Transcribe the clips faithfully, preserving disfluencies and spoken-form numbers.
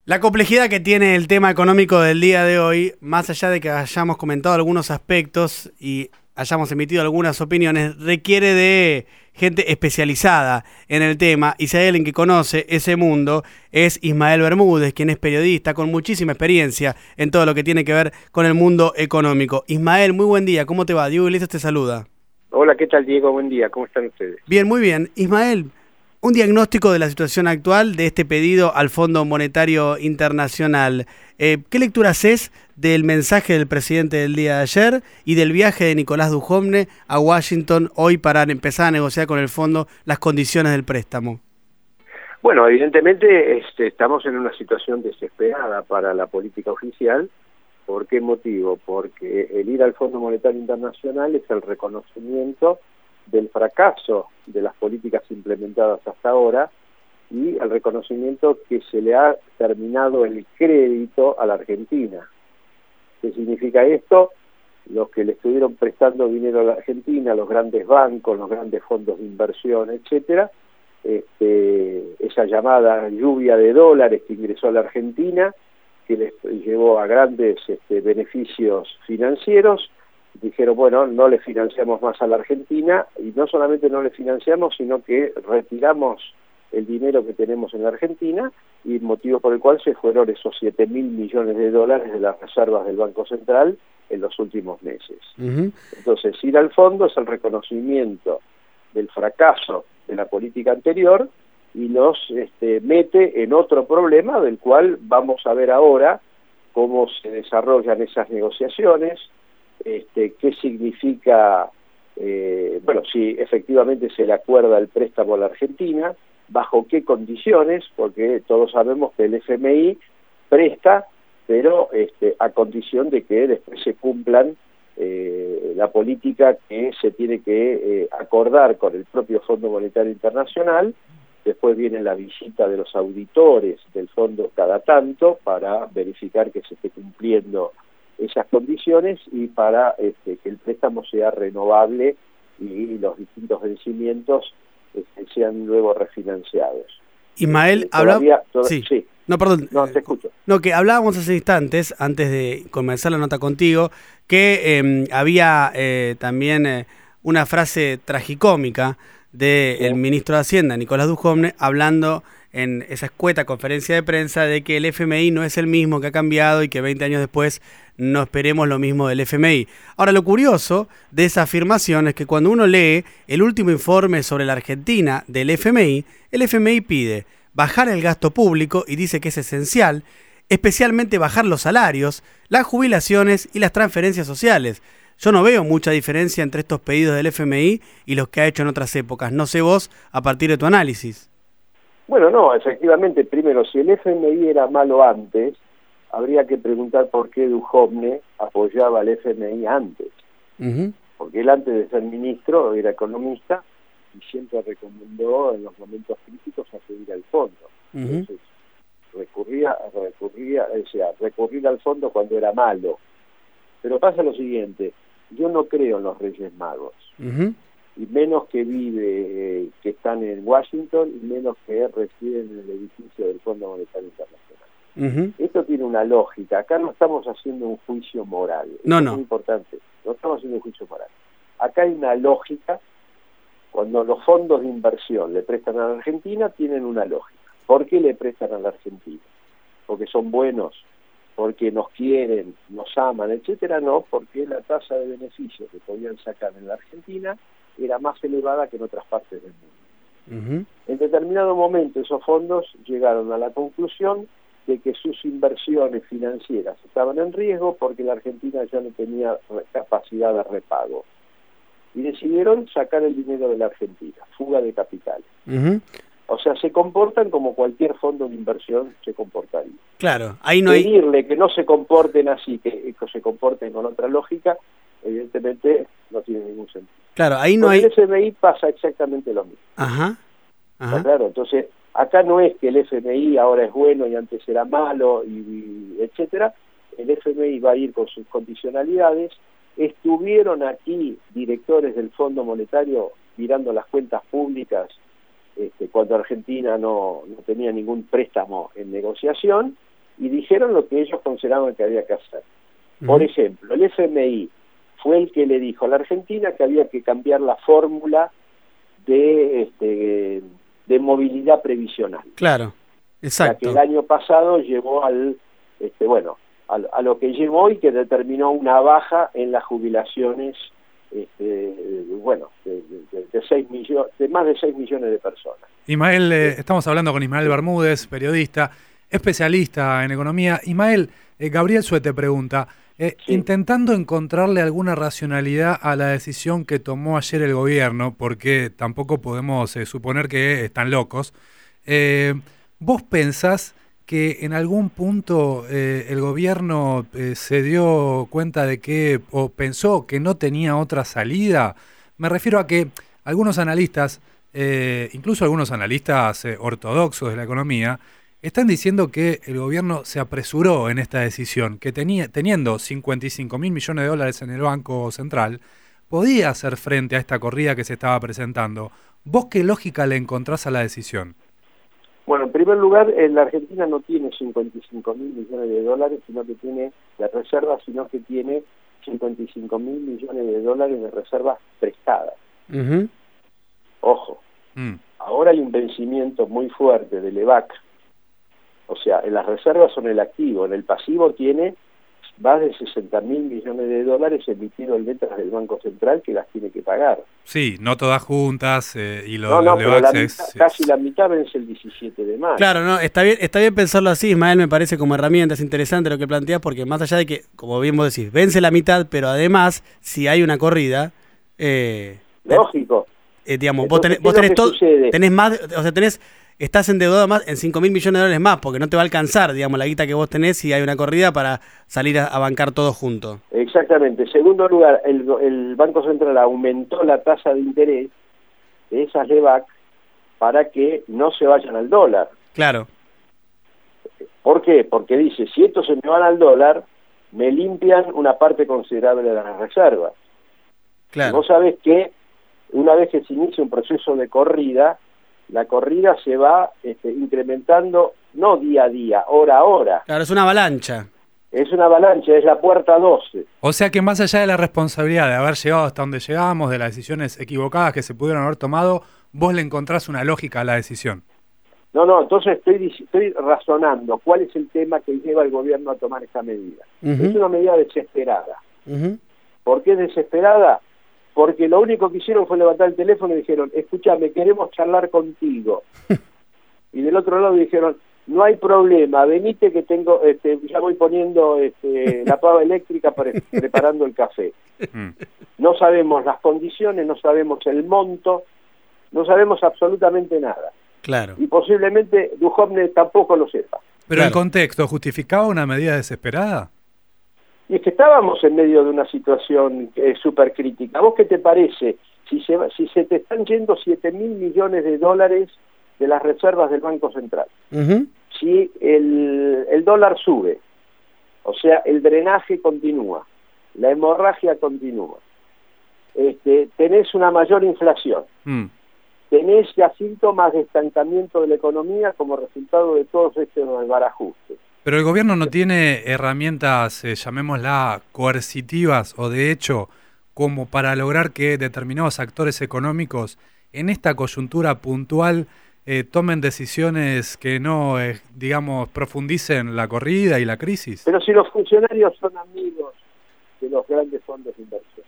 La complejidad que tiene el tema económico del día de hoy, más allá de que hayamos comentado algunos aspectos y hayamos emitido algunas opiniones, requiere de gente especializada en el tema, y si hay alguien que conoce ese mundo es Ismael Bermúdez, quien es periodista con muchísima experiencia en todo lo que tiene que ver con el mundo económico. Ismael, muy buen día, ¿cómo te va? Diego Iglesias te saluda. Hola, ¿qué tal, Diego? Buen día, ¿cómo están ustedes? Bien, muy bien. Ismael, un diagnóstico de la situación actual de este pedido al Fondo Monetario Internacional. Eh, ¿Qué lectura haces del mensaje del presidente del día de ayer y del viaje de Nicolás Dujovne a Washington hoy para empezar a negociar con el fondo las condiciones del préstamo? Bueno, evidentemente este, estamos en una situación desesperada para la política oficial. ¿Por qué motivo? Porque el ir al Fondo Monetario Internacional es el reconocimiento del fracaso de las políticas implementadas hasta ahora y el reconocimiento que se le ha terminado el crédito a la Argentina. ¿Qué significa esto? Los que le estuvieron prestando dinero a la Argentina, los grandes bancos, los grandes fondos de inversión, etcétera, este, esa llamada lluvia de dólares que ingresó a la Argentina, que les llevó a grandes este, beneficios financieros, dijeron, bueno, no le financiamos más a la Argentina, y no solamente no le financiamos, sino que retiramos el dinero que tenemos en la Argentina, y motivo por el cual se fueron esos siete mil millones de dólares de las reservas del Banco Central en los últimos meses. Uh-huh. Entonces, ir al fondo es el reconocimiento del fracaso de la política anterior, y nos este, mete en otro problema del cual vamos a ver ahora cómo se desarrollan esas negociaciones, este, qué significa, eh, bueno, si efectivamente se le acuerda el préstamo a la Argentina, bajo qué condiciones, porque todos sabemos que el F M I presta, pero este, a condición de que después se cumplan eh, la política que se tiene que eh, acordar con el propio Fondo Monetario Internacional. Después viene la visita de los auditores del fondo cada tanto para verificar que se esté cumpliendo esas condiciones y para este, que el préstamo sea renovable y los distintos vencimientos este, sean luego refinanciados. Ismael, eh, habla... toda... sí. sí. No, perdón. No, te escucho. No, que hablábamos hace instantes, antes de comenzar la nota contigo, que eh, había eh, también eh, una frase tragicómica del sí. ministro de Hacienda, Nicolás Dujovne, hablando en esa escueta conferencia de prensa de que el F M I no es el mismo, que ha cambiado y que veinte años después no esperemos lo mismo del F M I. Ahora, lo curioso de esa afirmación es que cuando uno lee el último informe sobre la Argentina del F M I, el F M I pide bajar el gasto público y dice que es esencial, especialmente bajar los salarios, las jubilaciones y las transferencias sociales. Yo no veo mucha diferencia entre estos pedidos del F M I y los que ha hecho en otras épocas. No sé vos, a partir de tu análisis. Bueno, no, efectivamente, primero, si el F M I era malo antes, habría que preguntar por qué Dujovne apoyaba al F M I antes. Uh-huh. Porque él, antes de ser ministro, era economista y siempre recomendó en los momentos críticos acudir al fondo. Uh-huh. Entonces, recurría, recurría, o sea, recurrir al fondo cuando era malo. Pero pasa lo siguiente, yo no creo en los Reyes Magos, uh-huh. y menos que vive, eh, que están en Washington, y menos que residen en el edificio del Fondo Monetario Internacional. Uh-huh. Esto tiene una lógica, acá no estamos haciendo un juicio moral, no, Esto no. es muy importante, no estamos haciendo un juicio moral. Acá hay una lógica, cuando los fondos de inversión le prestan a la Argentina, tienen una lógica. ¿Por qué le prestan a la Argentina? Porque son buenos, porque nos quieren, nos aman, etcétera, no, porque la tasa de beneficios que podían sacar en la Argentina era más elevada que en otras partes del mundo. Uh-huh. En determinado momento esos fondos llegaron a la conclusión de que sus inversiones financieras estaban en riesgo porque la Argentina ya no tenía capacidad de repago. Y decidieron sacar el dinero de la Argentina, fuga de capitales. Uh-huh. O sea, se comportan como cualquier fondo de inversión se comportaría. Claro, ahí no hay... Pedirle que no se comporten así, que, que se comporten con otra lógica, evidentemente no tiene ningún sentido. Claro, ahí no con hay... el F M I pasa exactamente lo mismo. Ajá, ajá. Claro, entonces, acá no es que el F M I ahora es bueno y antes era malo, y, y etcétera. El F M I va a ir con sus condicionalidades. Estuvieron aquí directores del Fondo Monetario mirando las cuentas públicas Este, cuando Argentina no, no tenía ningún préstamo en negociación, y dijeron lo que ellos consideraban que había que hacer. Por ejemplo, el F M I fue el que le dijo a la Argentina que había que cambiar la fórmula de, este, de movilidad previsional. Claro, exacto. La que el año pasado llevó al, este, bueno, a, a lo que llevó y que determinó una baja en las jubilaciones, este, bueno, de, de, de, seis millones, de más de seis millones de personas. Ismael, eh, estamos hablando con Ismael Bermúdez, periodista, especialista en economía. Ismael, eh, Gabriel Sue te pregunta, eh, sí. intentando encontrarle alguna racionalidad a la decisión que tomó ayer el gobierno, porque tampoco podemos eh, suponer que están locos, eh, ¿vos pensás que en algún punto eh, el gobierno eh, se dio cuenta de que, o pensó que no tenía otra salida? Me refiero a que algunos analistas, eh, incluso algunos analistas eh, ortodoxos de la economía, están diciendo que el gobierno se apresuró en esta decisión, que tenía, teniendo cincuenta y cinco mil millones de dólares en el Banco Central, podía hacer frente a esta corrida que se estaba presentando. ¿Vos qué lógica le encontrás a la decisión? Bueno, en primer lugar, eh, la Argentina no tiene cincuenta y cinco mil millones de dólares, sino que tiene de reservas, sino que tiene cincuenta y cinco mil millones de dólares de reservas prestadas. Uh-huh. Ojo, mm. ahora hay un vencimiento muy fuerte del E V A C. O sea, en las reservas son el activo, en el pasivo tiene más de sesenta mil millones de dólares emitidos en letras del Banco Central que las tiene que pagar. Sí, no todas juntas eh, y lo, no, no, los pero la es, mitad, casi la mitad vence el diecisiete de mayo. Claro, no, está bien, está bien pensarlo así, Ismael, me parece como herramienta, es interesante lo que planteas, porque más allá de que, como bien vos decís, vence la mitad, pero además, si hay una corrida... Eh, Lógico. Eh, digamos, Entonces, vos tenés, vos tenés, todo, tenés más, o sea, tenés... Estás endeudado más en cinco mil millones de dólares más, porque no te va a alcanzar, digamos, la guita que vos tenés si hay una corrida para salir a, a bancar todo junto. Exactamente. En segundo lugar, el, el Banco Central aumentó la tasa de interés de esas L E V A C para que no se vayan al dólar. Claro. ¿Por qué? Porque dice, si estos se me van al dólar, me limpian una parte considerable de las reservas. Claro. Y vos sabés que una vez que se inicia un proceso de corrida, la corrida se va este, incrementando, no día a día, hora a hora. Claro, es una avalancha. Es una avalancha, es la puerta doce. O sea que más allá de la responsabilidad de haber llegado hasta donde llegamos, de las decisiones equivocadas que se pudieron haber tomado, vos le encontrás una lógica a la decisión. No, no, entonces estoy, estoy razonando cuál es el tema que lleva al gobierno a tomar esta medida. Uh-huh. Es una medida desesperada. Uh-huh. ¿Por qué es desesperada? Porque lo único que hicieron fue levantar el teléfono y dijeron, escúchame, queremos charlar contigo. Y del otro lado dijeron, no hay problema, venite que tengo, este, ya voy poniendo este, la pava eléctrica para, preparando el café. No sabemos las condiciones, no sabemos el monto, no sabemos absolutamente nada. Claro. Y posiblemente Duhovne tampoco lo sepa. Pero claro. El contexto, ¿justificaba una medida desesperada? Y es que estábamos en medio de una situación eh, súper crítica. ¿Vos qué te parece? Si se, si se te están yendo siete mil millones de dólares de las reservas del Banco Central, uh-huh. si el, el dólar sube, o sea, el drenaje continúa, la hemorragia continúa, este, tenés una mayor inflación, mm. tenés ya síntomas de estancamiento de la economía como resultado de todos estos desbarajustes. Pero el gobierno no tiene herramientas, eh, llamémosla, coercitivas o de hecho, como para lograr que determinados actores económicos en esta coyuntura puntual eh, tomen decisiones que no, eh, digamos, profundicen la corrida y la crisis. Pero si los funcionarios son amigos de los grandes fondos de inversión.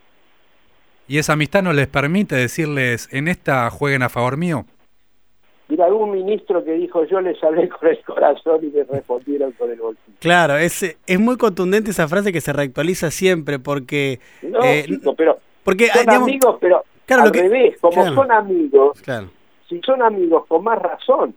¿Y esa amistad no les permite decirles, en esta jueguen a favor mío? Mira, algún ministro que dijo, yo les hablé con el corazón y me respondieron con el bolsillo. Claro, es, es muy contundente esa frase que se reactualiza siempre, porque... No, eh, chico, pero porque, son digamos, amigos, pero claro, al lo que, revés, como claro, son amigos, claro. si son amigos, con más razón.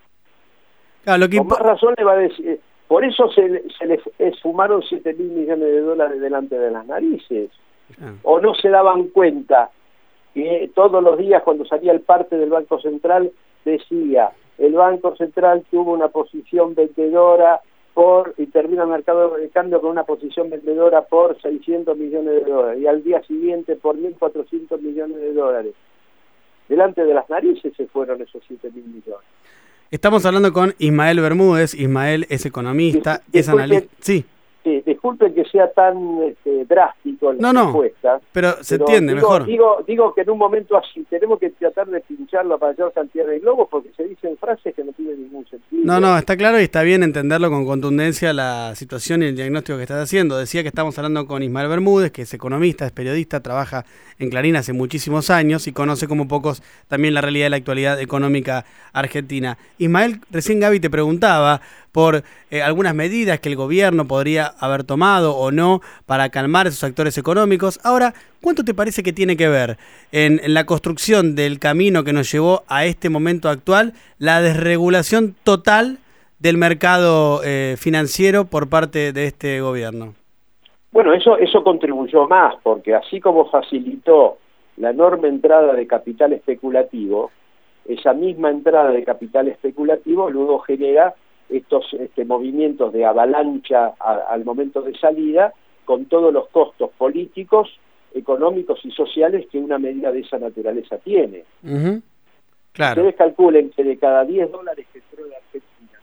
Claro, lo que con más razón le va a decir... Por eso se, se les esfumaron siete mil millones de dólares delante de las narices. Claro. O no se daban cuenta que todos los días cuando salía el parte del Banco Central decía, el Banco Central tuvo una posición vendedora por, y termina el mercado de cambio con una posición vendedora por seiscientos millones de dólares, y al día siguiente por mil cuatrocientos millones de dólares. Delante de las narices se fueron esos siete mil millones. Estamos hablando con Ismael Bermúdez. Ismael es economista, Dis- es analista. Sí. Sí, disculpen que sea tan este, drástico en la No, no, respuesta. pero se pero entiende digo, mejor. Digo, digo que en un momento así tenemos que tratar de pinchar la mayor cantidad de globos porque se dicen frases que no tienen ningún sentido. No, no, está claro y está bien entenderlo con contundencia la situación y el diagnóstico que estás haciendo. Decía que estamos hablando con Ismael Bermúdez, que es economista, es periodista, trabaja en Clarín hace muchísimos años y conoce como pocos también la realidad de la actualidad económica argentina. Ismael, recién Gaby te preguntaba por eh, algunas medidas que el gobierno podría haber tomado o no para calmar esos actores económicos. Ahora, ¿cuánto te parece que tiene que ver en, en la construcción del camino que nos llevó a este momento actual la desregulación total del mercado eh, financiero por parte de este gobierno? Bueno, eso, eso contribuyó más, porque así como facilitó la enorme entrada de capital especulativo, esa misma entrada de capital especulativo luego genera estos este, movimientos de avalancha a, al momento de salida, con todos los costos políticos, económicos y sociales que una medida de esa naturaleza tiene. Uh-huh. Claro. Ustedes calculen que de cada diez dólares que entró de Argentina,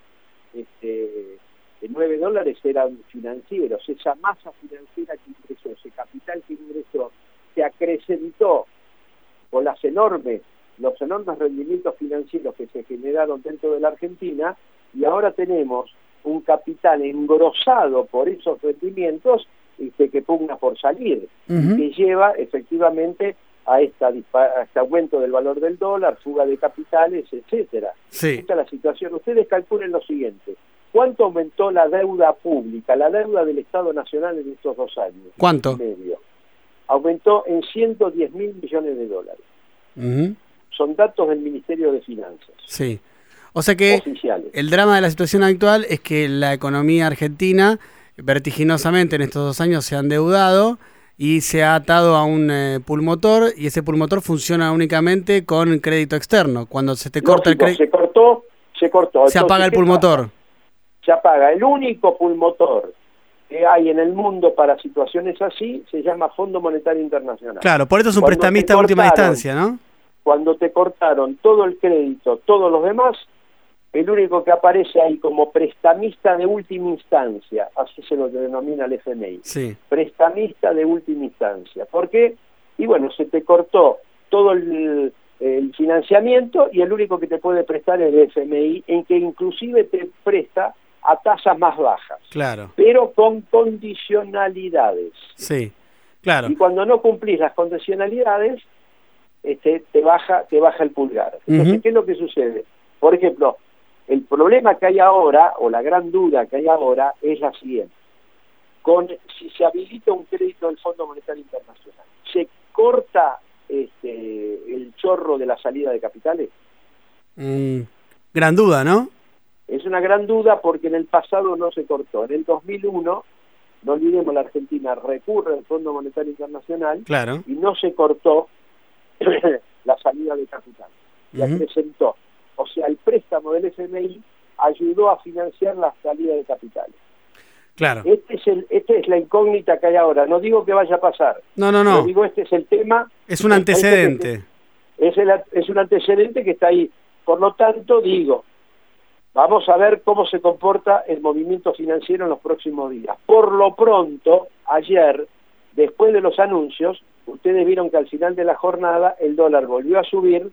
este, de nueve dólares eran financieros. Esa masa financiera que ingresó, ese capital que ingresó, se acrecentó con las enormes, los enormes rendimientos financieros que se generaron dentro de la Argentina, y ahora tenemos un capital engrosado por esos rendimientos este, que pugna por salir, uh-huh. y que lleva efectivamente a, esta, a este aumento del valor del dólar, fuga de capitales, etcétera. Sí. Esta es la situación. Ustedes calculen lo siguiente: ¿cuánto aumentó la deuda pública, la deuda del Estado Nacional en estos dos años? ¿Cuánto? Y medio. Aumentó en ciento diez mil millones de dólares. Uh-huh. Son datos del Ministerio de Finanzas. Sí. O sea que oficiales. El drama de la situación actual es que la economía argentina vertiginosamente en estos dos años se ha endeudado y se ha atado a un eh, pulmotor, y ese pulmotor funciona únicamente con crédito externo. Cuando se te corta Lógico, el crédito... Se cortó, se cortó. Se Entonces, apaga el pulmotor. Pasa? Se apaga. El único pulmotor que hay en el mundo para situaciones así se llama Fondo Monetario Internacional. Claro, por eso es un Cuando prestamista de última instancia, ¿no? Cuando te cortaron todo el crédito, todos los demás, el único que aparece ahí como prestamista de última instancia, así se lo denomina el F M I, sí. Prestamista de última instancia. ¿Por qué? Y bueno, se te cortó todo el, el financiamiento y el único que te puede prestar es el F M I, en que inclusive te presta a tasas más bajas, claro, pero con condicionalidades. Sí, claro. Y cuando no cumplís las condicionalidades, este, te baja, te baja el pulgar. Entonces, uh-huh. ¿qué es lo que sucede? Por ejemplo, el problema que hay ahora, o la gran duda que hay ahora, es la siguiente. Con, si se habilita un crédito del Fondo Monetario Internacional, ¿se corta este, el chorro de la salida de capitales? Mm, gran duda, ¿no? Es una gran duda porque en el pasado no se cortó. En el dos mil uno, no olvidemos, la Argentina recurre al Fondo Monetario Internacional, claro, y no se cortó la salida de capitales. Se uh-huh. acrecentó. O sea, el préstamo del F M I ayudó a financiar la salida de capitales. Claro. Este es el, este es la incógnita que hay ahora. No digo que vaya a pasar. No, no, no. Digo, este es el tema. Es un antecedente. Es, el, es un antecedente que está ahí. Por lo tanto, digo, vamos a ver cómo se comporta el movimiento financiero en los próximos días. Por lo pronto, ayer, después de los anuncios, ustedes vieron que al final de la jornada el dólar volvió a subir,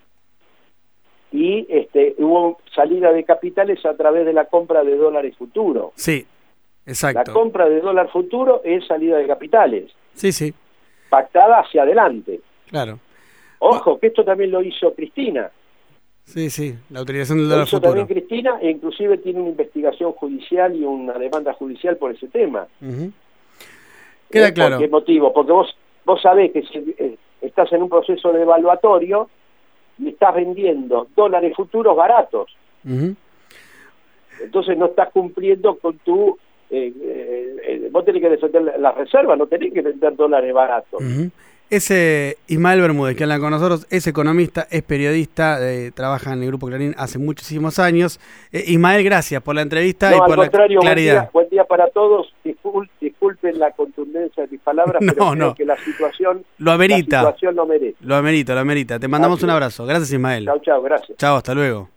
y este, hubo salida de capitales a través de la compra de dólares futuro. Sí, exacto. La compra de dólar futuro es salida de capitales. Sí, sí. Pactada hacia adelante. Claro. Ojo, que esto también lo hizo Cristina. Sí, sí, la utilización del dólar lo hizo futuro. También Cristina, e inclusive tiene una investigación judicial y una demanda judicial por ese tema. Uh-huh. Queda ¿Eh? claro. ¿Por qué motivo? Porque vos, vos sabés que si eh, estás en un proceso de evaluatorio y estás vendiendo dólares futuros baratos. Uh-huh. Entonces no estás cumpliendo con tu... Eh, eh, eh, vos tenés que defender las reservas, no tenés que vender dólares baratos. Uh-huh. Ese Ismael Bermúdez, que habla con nosotros, es economista, es periodista, eh, trabaja en el Grupo Clarín hace muchísimos años. Eh, Ismael, gracias por la entrevista no, y por al contrario, la claridad. Buen día, buen día para todos. Discul, disculpen la contundencia de mis palabras, no, pero creo no. que la situación, lo amerita. la situación lo merece. Lo amerita, lo amerita. Te mandamos Así un es. abrazo. Gracias, Ismael. Chao, chao, gracias. Chao, hasta luego.